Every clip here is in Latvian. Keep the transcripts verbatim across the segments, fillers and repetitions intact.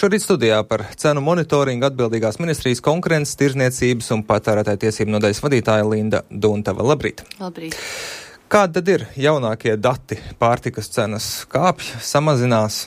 Šorīt studijā par cenu monitoringu atbildīgās ministrijas konkurences, tirzniecības un patērētāju tiesību nodaļas vadītāja Linda Duntava. Labrīt! Labrīt! Kādi tad ir jaunākie dati? Pārtikas cenas kāpj, samazinās?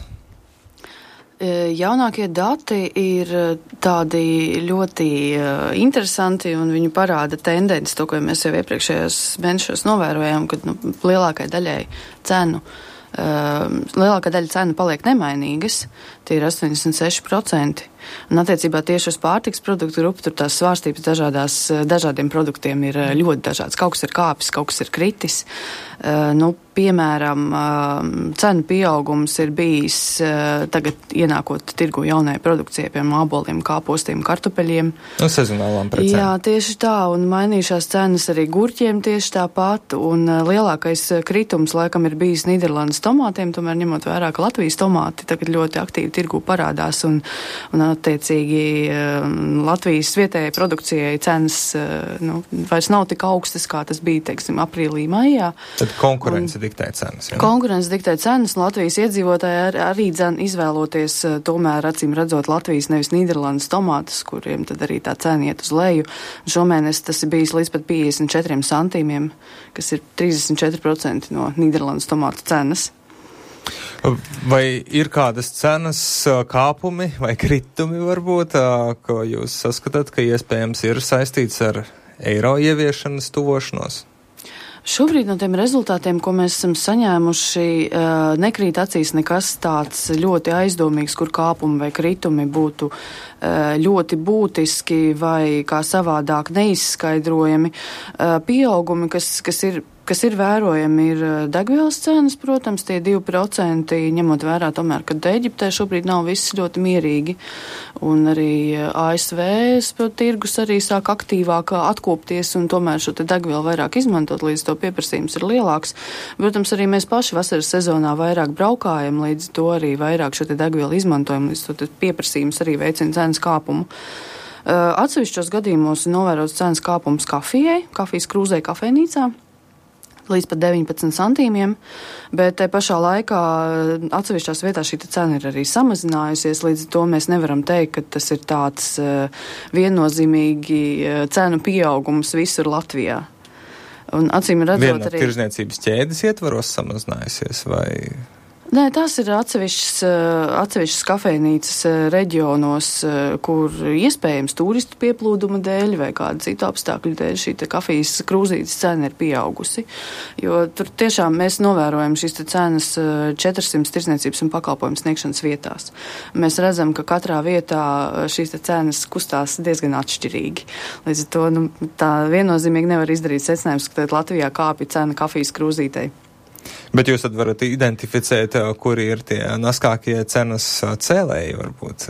Jaunākie dati ir tādi ļoti interesanti un viņi parāda tendenci, to, ko mēs jau iepriekšējos mēnešos novērojām, kad nu, lielākai daļai cenu Uh, lielākā daļa cenu paliek nemainīgas, tie ir astoņdesmit seši procenti. Un attiecībā tieši uz pārtikas produktu grupu tur tās svārstības dažādās, dažādiem produktiem ir ļoti dažādas. Kaut kas ir kāpis, kaut kas ir kritis. Uh, nu, piemēram, uh, cenu pieaugums ir bijis uh, tagad ienākot tirgu jaunai produkcijai, piemēram, āboliem, kāpostiem, kartupeļiem. Un sezonālām precēm. Jā, tieši tā, un mainījušās cenas arī gurķiem tieši tāpat, un uh, lielākais kritums laikam ir bijis Nīderlandes tomātiem, tomēr ņemot vērā, ka Latvijas tomāti tagad ļoti aktīvi tirgu parādās, un, un attiecīgi uh, Latvijas vietējai produkcijai cenas uh, nu, vairs nav tik augstas, kā tas bija, teiksim, aprīlī, maijā. Tad konkurence un, diktē cenas. Ja? Konkurence diktē cenas, un Latvijas iedzīvotāji ar, arī dzen izvēloties uh, tomēr acīm redzot Latvijas nevis Nīderlandes tomātus, kuriem tad arī tā cena iet uz leju. Šomēnes tas ir bijis līdz pat piecdesmit četriem centīmiem, kas ir trīsdesmit četri procenti no Nīderlandes tomātu cenas. Vai ir kādas cenas kāpumi vai kritumi varbūt, ko jūs saskatāt, ka iespējams ir saistīts ar eiro ieviešanas tuvošanos? Šobrīd no tiem rezultātiem, ko mēs esam saņēmuši, nekrīt acīs nekas tāds ļoti aizdomīgs, kur kāpumi vai kritumi būtu ļoti būtiski vai kā savādāk neizskaidrojami. Pieaugumi, kas, kas ir Kas ir vērojami, ir degvielas cenas, protams, tie divi procenti, ņemot vērā tomēr, ka Eģiptē šobrīd nav viss ļoti mierīgi, un arī A S V tirgus arī sāk aktīvāk atkopties, un tomēr šo te degvielu vairāk izmantot, līdz to pieprasījums ir lielāks. Protams, arī mēs paši vasaras sezonā vairāk braukājam, līdz to arī vairāk šo te degvielu izmantojam, līdz to te pieprasījums arī veicina cenas kāpumu. Atsevišķos gadījumos novērots cenas kāpums kafijai, kafijas krūzei kafejnīcā, līdz pat deviņpadsmit centīmiem, bet te pašā laikā atsevišķās vietās šī cena ir arī samazinājusies, līdz to mēs nevaram teikt, ka tas ir tāds uh, viennozīmīgi uh, cenu pieaugums visur Latvijā. Un acīm redzot Viena arī... tirzniecības ķēdes ietvaros samazinājusies vai... Nē, tās ir atsevišķas, atsevišķas kafejnīcas reģionos, kur iespējams turistu pieplūduma dēļ vai kāda cita apstākļu dēļ šī te kafijas krūzītes cena ir pieaugusi. Jo tur tiešām mēs novērojam šīs te cenas četrsimt tirzniecības un pakalpojumu sniegšanas vietās. Mēs redzam, ka katrā vietā šīs te cenas kustās diezgan atšķirīgi. Līdz ar to nu, tā viennozīmīgi nevar izdarīt secinājums, ka Latvijā kāpja cena kafijas krūzītei. Bet jūs tad varat identificēt, kuri ir tie naskākie cenas cēlēji, varbūt?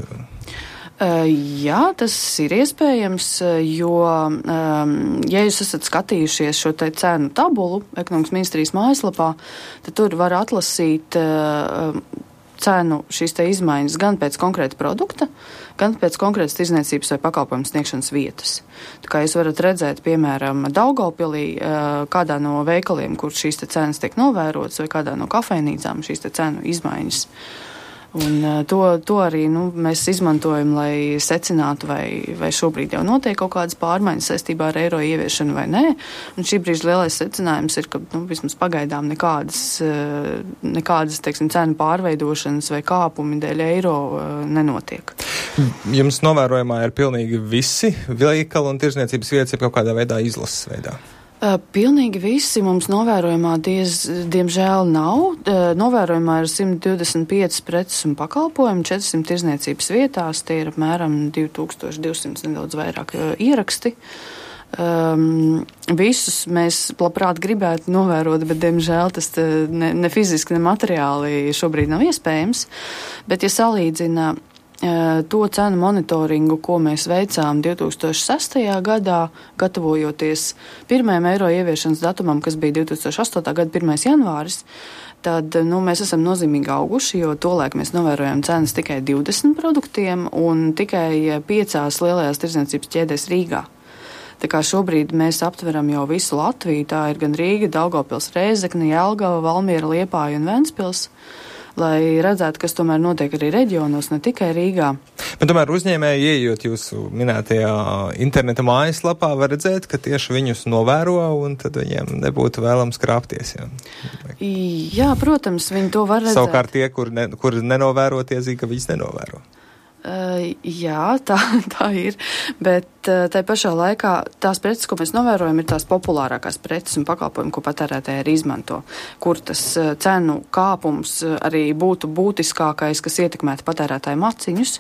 Uh, jā, tas ir iespējams, jo, um, ja jūs esat skatījušies šo te cenu tabulu ekonomikas ministrijas mājaslapā, tad tur var atlasīt uh, cenu šīs te izmaiņas gan pēc konkrēta produkta, gan pēc konkrētas tirzniecības vai pakalpojumu sniegšanas vietas. Tā kā jūs varat redzēt, piemēram, Daugavpilī, kādā no veikaliem, kur šīs te cenas tiek novērotas, vai kādā no kafejnīcām šīs te cenu izmaiņas. Un to, to arī nu, mēs izmantojam, lai secinātu, vai, vai šobrīd jau notiek kaut kādas pārmaiņas saistībā ar eiro ieviešanu vai nē. Un šī brīža lielais secinājums ir, ka nu, vismaz pagaidām nekādas, nekādas teiksim, cenu pārveidošanas vai kāpumi dēļ eiro nenotiek. Jums novērojumā ir pilnīgi visi veikali un tirzniecības vietas ir kaut kādā veidā izlases veidā? Pilnīgi visi mums novērojumā diez, diemžēl nav. Novērojumā ir simt divdesmit pieci preces un pakalpojumi, četrsimt tirzniecības vietās, tie ir apmēram divi tūkstoši divsimt nedaudz vairāk ieraksti. Um, visus mēs labprāt gribētu novērot, bet, diemžēl, tas ne, ne fiziski, ne materiāli šobrīd nav iespējams. Bet, ja salīdzina to cenu monitoringu, ko mēs veicām divi tūkstoši sestajā gadā, gatavojoties pirmajam eiro ieviešanas datumam, kas bija divi tūkstoši astotā gada pirmais janvāris, tad nu, mēs esam nozīmīgi auguši, jo tolaik mēs novērojam cenas tikai divdesmit produktiem un tikai piecās lielajās tirdzniecības ķēdēs Rīgā. Tā kā šobrīd mēs aptveram jau visu Latviju, tā ir gan Rīga, Daugavpils, Rēzekne, Jelgava, Valmiera, Liepāja un Ventspils. lai redzētu, kas tomēr notiek arī reģionos, ne tikai Rīgā. Bet tomēr uzņēmēji, ieejot jūsu minētajā interneta mājaslapā, var redzēt, ka tieši viņus novēro, un tad viņiem nebūtu vēlams krāpties. Jā, jā protams, viņi to var redzēt. Savukārt tie, kur, ne, kur nenovēro, tie zina, ka viņus nenovēro. Uh, jā, tā, tā ir, bet uh, tai pašā laikā tās preces, ko mēs novērojam, ir tās populārākās preces un pakalpojumi, ko patērētāji arī izmanto, kur tas uh, cenu kāpums uh, arī būtu būtiskākais, kas ietekmētu patērētāju maciņus.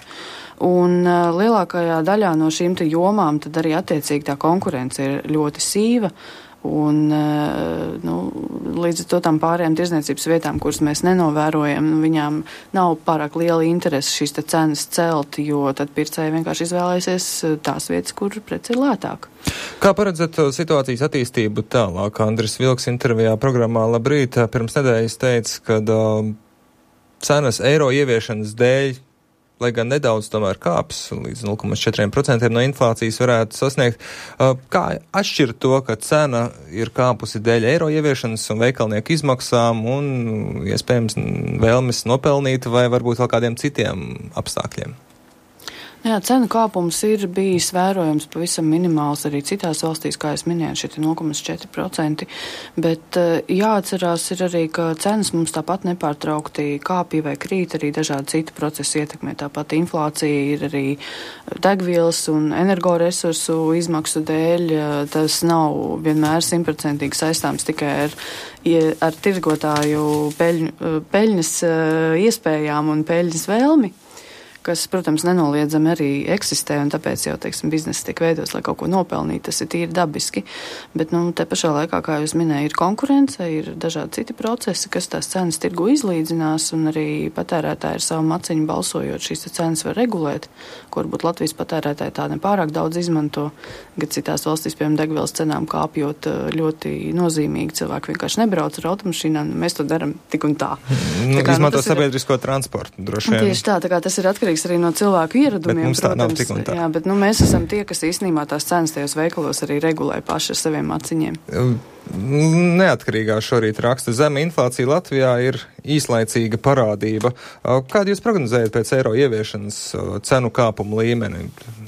Un uh, lielākajā daļā no šīm te jomām tad arī attiecīgi tā konkurence ir ļoti sīva. Un, nu, līdz ar to tām pārējām tirdzniecības vietām, kuras mēs nenovērojam, viņām nav pārāk liela interese šīs te cenas celt, jo tad pircēji vienkārši izvēlēsies tās vietas, kur preci ir lētāk. Kā paredzat situācijas attīstību tālāk? Andris Vilks intervijā programmā Labrīt pirms nedēļas teica, ka uh, cenas eiro ieviešanas dēļ, lai gan nedaudz tomēr kāps, līdz nulle komats četri procenti no inflācijas varētu sasniegt. Kā atšķirt to, ka cena ir kāpusi dēļ eiro ieviešanas un veikalnieku izmaksām un, iespējams, vēlmes nopelnīt vai varbūt vēl kādiem citiem apstākļiem? Jā, cenu kāpums ir bijis vērojams pavisam minimāls arī citās valstīs, kā es minēju, šeit ir nulle komats četri procenti, bet jāatcerās ir arī, ka cenas mums tāpat nepārtraukti kāpja vai krīt, arī dažādi citi procesi ietekmē. Tāpat inflācija ir arī degvielas un energoresursu izmaksu dēļ. Tas nav vienmēr simtprocentīgi saistāms tikai ar, ar tirgotāju peļņu, peļņas iespējām un peļņas vēlmi, kas, protams, nenoliedzami arī eksistē, un tāpēc jau, teiksim, biznesa tiek veidos, lai kaut ko nopelnītu, tas ir tīri dabiski. Bet, nu, te pašā laikā, kā jūs minēja, ir konkurence, ir dažādi citi procesi, kas tās cenas tirgu izlīdzinās, un arī patērētāji ar savu maciņu balsojot šīs cenas var regulēt, ko varbūt Latvijas patērētāji tā nepārāk daudz izmanto, kad citās valstīs, piemēram, degvielas cenām kāpjot ļoti nozīmīgi, cilvēki vienkārši nebrauc ar automašīnām, mēs to daram tik un tā. Nu, tā kā, izmanto nu, sabiedrisko ir... transportu, droši vien. Tieši tā, tā kā tas ir atkarīgs arī no cilvēku ieradumiem. Bet mums tā protams, nav tik un tā. Jā, bet nu, mēs esam tie, kas īstenībā tās cenas tajos veikalos arī regulē paši ar saviem maciņiem. Neatkarīgā šorīt raksta, zema inflācija Latvijā ir īslaicīga parādība. Kādu jūs prognozējat pēc eiro ieviešanas cenu kāpumu līmeni?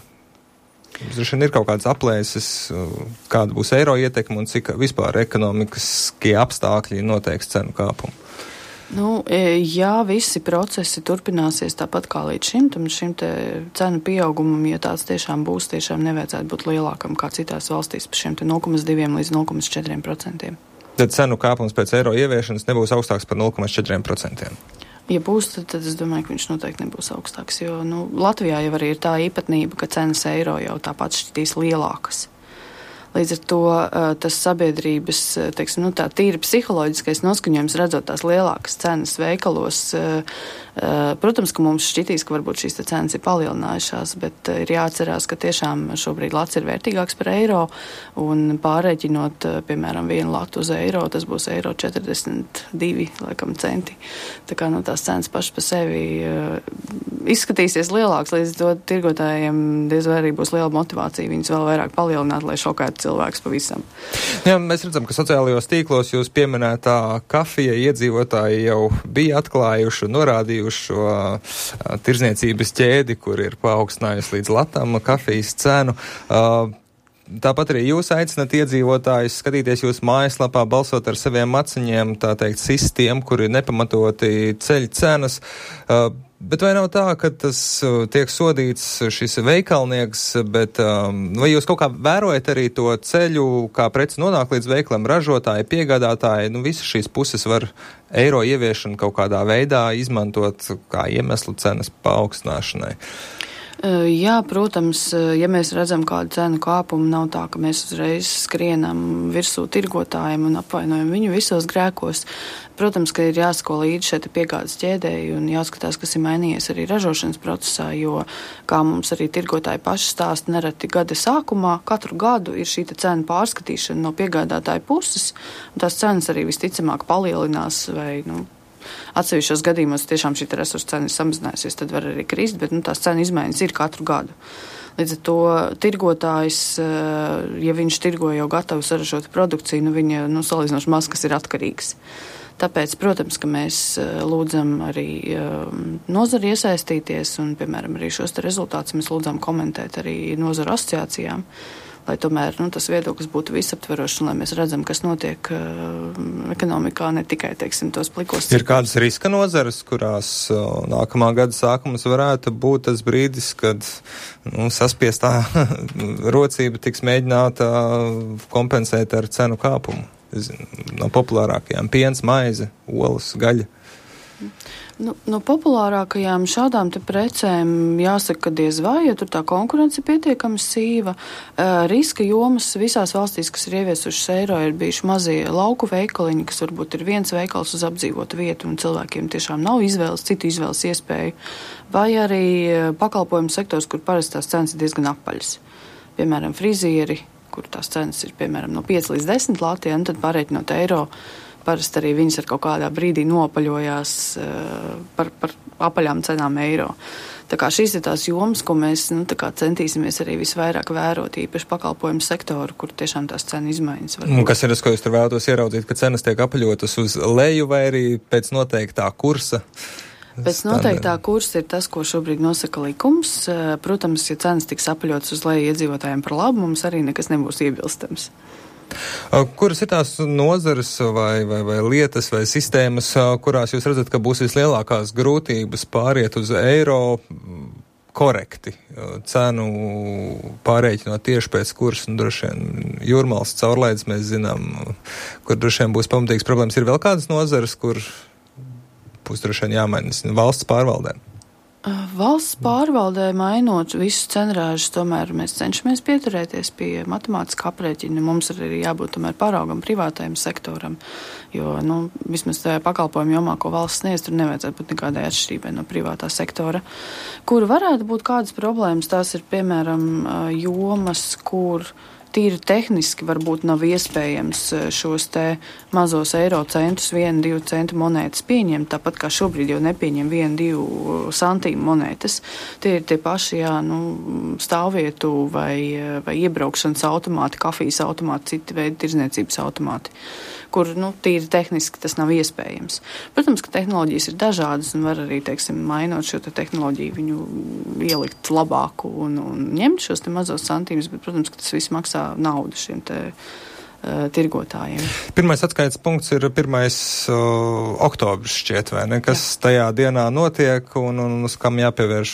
Droši vien ir kaut kādas aplēses, kāda būs eiro ietekme un cik vispār ekonomiskie apstākļi noteiks cenu kāpumu? Nu, ja visi procesi turpināsies tāpat kā līdz šim, tad šim te cenu pieaugumam, ja tāds tiešām būs, tiešām nevajadzētu būt lielākam kā citās valstīs par šiem te nulle komats divi līdz nulle komats četri procenti. Tad cenu kāpums pēc eiro ieviešanas nebūs augstāks par nulle komats četri procenti? Ja būs, tad, tad es domāju, ka viņš noteikti nebūs augstāks, jo nu, Latvijā jau arī ir tā īpatnība, ka cenas eiro jau tāpat šķitīs lielākas. Līdz ar to tas sabiedrības, teiksim, nu, tā tīri psiholoģiskais noskaņojums, redzot tās lielākas cenas veikalos, protams, ka mums šķitīs, ka varbūt šīs cenas ir palielinājušās, bet ir jāatcerās, ka tiešām šobrīd lats ir vērtīgāks par eiro, un pārreķinot, piemēram, vienu latu uz eiro, tas būs eiro četrdesmit divi, laikam, centi. Tā kā, nu, tās cenas pašas pa sevi izskatīsies lielāks, līdz to tirgotājiem diez vai arī būs liela motivācija viņus vēl vairāk palielināt, lai šokētu cilvēks pavisam. Jā, mēs redzam, ka sociālajos tīklos jūs pieminētā kafija iedzīvotāji jau bija atklājuši un norādījuši šo uh, tirdzniecības ķēdi, kur ir paaugstinājusi līdz latam kafijas cenu. Uh, Tāpat arī jūs aicināt iedzīvotājus skatīties jūsu mājaslapā, balsot ar saviem maciņiem, tā teikt, sistiem, kuri nepamatoti ceļ cenas. Uh, bet vai nav tā, ka tas uh, tiek sodīts šis veikalnieks, bet um, vai jūs kaut kā vērojat arī to ceļu, kā preci nonāk līdz veikalam, ražotāji, piegādātāji, nu visas šīs puses var eiro ieviešanu kaut kādā veidā izmantot kā iemeslu cenas paaugstināšanai? Jā, protams, ja mēs redzam kādu cenu kāpumu, nav tā, ka mēs uzreiz skrienam virsū tirgotājiem un apvainojam viņu visos grēkos. Protams, ka ir jāsako līdzi šeit piegādes ķēdēji un jāskatās, kas ir mainījies arī ražošanas procesā, jo, kā mums arī tirgotāji paši stāsta nereti gada sākumā, katru gadu ir šī cena pārskatīšana no piegādātāja puses, un tās cenas arī visticamāk palielinās vai, nu, atsevišķos gadījumos tiešām šī resursa cena ir samazinājusies, tad var arī krist, bet nu, tās cenu izmaiņas ir katru gadu. Līdz ar to tirgotājs, ja viņš tirgo jau gatavu saražotu produkciju, nu viņa nu, salīdzinoši maz, kas ir atkarīgs. Tāpēc, protams, ka mēs lūdzam arī nozari iesaistīties un, piemēram, arī šos te rezultātus mēs lūdzam komentēt arī nozaru asociācijām, lai tomēr nu, tas viedoklis būtu visaptverošs un lai mēs redzam, kas notiek uh, ekonomikā, ne tikai, teiksim, tos plikos. Ir kādas riska nozares, kurās uh, nākamā gada sākums varētu būt tas brīdis, kad nu, saspiestā rocība tiks mēģināta kompensēt ar cenu kāpumu? No populārākajām piens, maize, olas, gaļa. Nu, no populārākajām šādām te precēm jāsaka, ka diez vai, ja tur tā konkurence pietiekami sīva. Uh, riska jomas visās valstīs, kas ir ieviesušas eiro, ir bijuši mazie lauku veikaliņi, kas varbūt ir viens veikals uz apdzīvotu vietu un cilvēkiem tiešām nav izvēles, citu izvēles iespēju. Vai arī pakalpojumu sektors, kur parasti tās cenas ir diezgan apaļas. Piemēram, frizieri, kur tās cenas ir, piemēram, no pieci līdz desmit lati, un tad pārreikinot eiro, parasti arī viņas ar kaut kādā brīdī nopaļojās uh, par, par apaļām cenām eiro. Tā kā šīs ir tās jomas, ko mēs nu, tā kā centīsimies arī visvairāk vērot, īpaši pakalpojumu sektoru, kur tiešām tās cenu izmaiņas var būt. Un kas ir tas, ko jūs tur vēlatos ieraudzīt, ka cenas tiek apaļotas uz leju vai arī pēc noteiktā kursa? Pēc noteiktā kursa ir tas, ko šobrīd nosaka likums. Protams, ja cenas tiks apaļotas uz leju iedzīvotājiem par labu, mums arī nekas nebūs iebilstams. Kuras ir tās nozares vai, vai, vai lietas vai sistēmas, kurās jūs redzat, ka būs vislielākās grūtības pāriet uz eiro korekti, cenu pārreikinot tieši pēc kursa, un droši vien jūrmālas caurlaides mēs zinām, kur droši vien būs pamatīgs problēmas. Ir vēl kādas nozares, kur būs droši vien jāmaina valsts pārvaldē? Valsts pārvaldē mainot visus cenrāžus, tomēr mēs cenšamies pieturēties pie matemātiskā aprēķina. Mums ir arī jābūt tomēr paraugam privātajam sektoram, jo, nu, vismaz tajā pakalpojumu jomā, ko valsts sniedz, tur nevajadzētu būt nekādai atšķirībai no privātā sektora. Kur varētu būt kādas problēmas, tās ir, piemēram, jomas, kur tīri tehniski varbūt nav iespējams šos te mazos eiro centus, vienu, divu centu monētas pieņemt, tāpat kā šobrīd jau nepieņem vienu, divu santīmu monētas. Tie ir tie paši, jā, nu, stāvvietu vai, vai iebraukšanas automāti, kafijas automāti, citi veidi tirdzniecības automāti, kur, nu, tīri tehniski tas nav iespējams. Protams, ka tehnoloģijas ir dažādas un var arī, teiksim, mainot šo te tehnoloģiju, viņu ielikt labāku un, un ņemt šos te mazos santīmus, bet, protams, ka tas viss maksā naudu šiem te uh, tirgotājiem. Pirmais atskaites punkts ir pirmais uh, oktobris šķiet, vai ne? Kas Jā. tajā dienā notiek un, un uz kam jāpievērš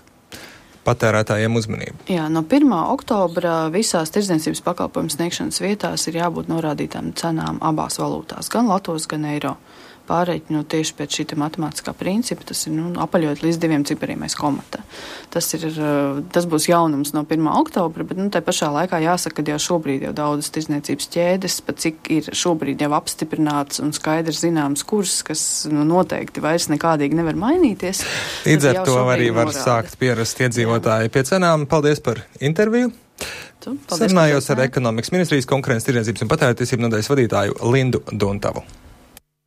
patērētājiem uzmanību? Jā, no pirmā oktobra visās tirdzniecības pakalpojumu sniegšanas vietās ir jābūt norādītām cenām abās valūtās, gan latos, gan eiro. Pārreikinot tieši pēc šī matemātiskā principa, tas ir, nu, apaļot līdz diviem cipariem aiz komata. Tas ir, tas būs jaunums no pirmā oktobra, bet, nu, tai pašā laikā jāsaka, ka jau šobrīd jau daudzas tirdzniecības ķēdes, pat cik ir šobrīd jau apstiprināts un skaidrs zināms kurs, kas, nu, noteikti vairs nekādīgi nevar mainīties. Līdz ar to arī var norāda. Sākt pierast iedzīvotāji pie cenām. Paldies par interviju. Sarunājos ar Ekonomikas ministrijas konkurences, tirdzniecības un patērētiesību nodaļas vadītāju Lindu Duntavu.